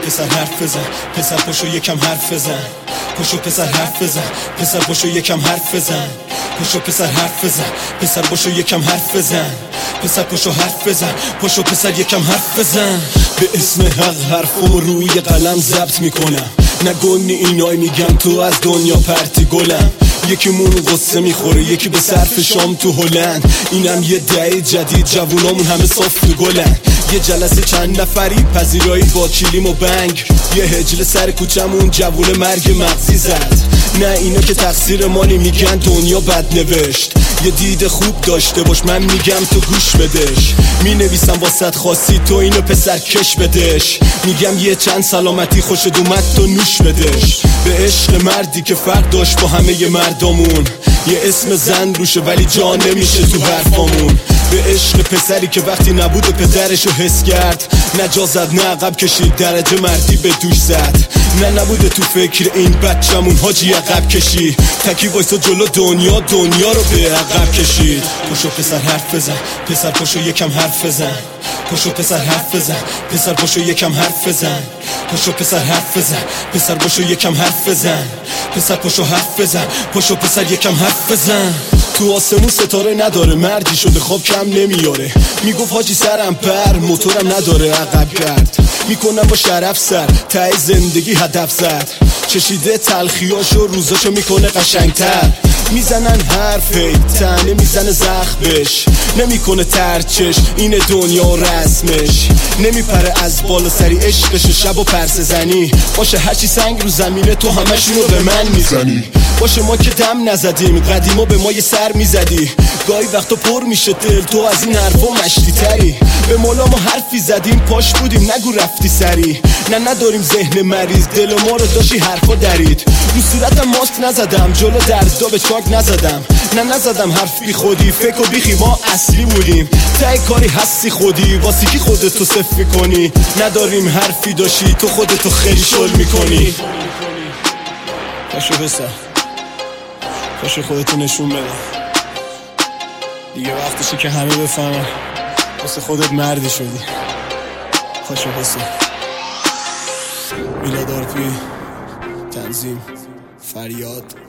پسر حرف بزن، پسر پاشو یکم حرف بزن، پاشو پسر حرف بزن، پسر پاشو یکم حرف بزن، پاشو پسر حرف بزن، پسر پاشو یکم حرف بزن، پسر پاشو حرف بزن، پاشو پسر یکم حرف بزن. به اسم حق حرفمو روی قلم ضبط میکنم، نگونی اینای میگم تو از دنیا پرتی گلم. یکی مون قصه میخوره، یکی به صرف شام تو هلند. اینم یه دهه جدید، جوونامون همه صاف تو گلن. یه جلسه چند نفری پذیرایی با کلیم و بنگ، یه هجله سر کوچمون جوون مرگ مغزی زد. نه اینا که تقصیر مانی، میگن دنیا بد نوشت. یه دید خوب داشته باش، من میگم تو گوش بدش. مینویسم واسط خاصی، تو اینو پسر کش بدش. میگم یه چند سلامتی خوشت اومد تو نوش بدش. به عشق مردی که فرق داشت با همه مردمون، یه اسم زن روشه ولی جا نمیشه تو حرفامون. به عشق پسری که وقتی نبود پدرشو حس کرد، نه جا زد نه عقب کشید، درجه مردی به دوش زد. نه نبوده تو فکر این بچمون حاجی عقب کشید، تکی وایسا جلو دنیا رو به عقب کشید. پاشو پسر حرف بزن، پسر پاشو یکم حرف بزن، پاشو پسر حرف بزن، پسر پاشو یکم حرف بزن، پاشو پسر حرف بزن، پسر پاشو یکم حرف بزن، پسر پاشو حرف بزن، پاشو پسر یکم حرف بزن. تو آسمون ستاره نداره، مردی شده خواب کم نمیاره. میگفت حاجی سرم پر، موتورم نداره عقب کرد. میکنم با شرف سر، ته زندگی هدف زد. چشیده تلخیاشو روزاشو میکنه قشنگتر. میزنن حرفی تنه میزنه زخمش، نمیکنه ترچش این دنیا رسمش. نمیپره از بالا سری عشقش شب و پرسه زنی. باشه هرچی سنگ رو زمینه تو همشونو به من میزنی. باشه ما که دم نزدیم، قدیما به ما یه سر میزدی. گاهی وقتا پر میشه دل، تو از این حرفا مشتی تری. به مولا ما حرفی زدیم پاش بودیم، نگو رفتی سری. نه نداریم ذهن مریض، دل ما رو داشتی حرفا درید. رو صورتم ماسک نزدم، جلو دردا به چاک نزدم. نه نزدم حرف بی خودی، فکر و بیخی ما اصلی بودیم. تای کاری هستی خودی، واسه کی خودتو صفر میکنی. نداریم حرفی داشتی، تو خودتو خیلی شل میکنی. پاشو بسر، پاشو خودتو نشون بده دیگه، وقتشه که همه بفهمن واسه خودت مردی شدی. پاشو بسر. میلاد آرپی، تنظیم فریاد.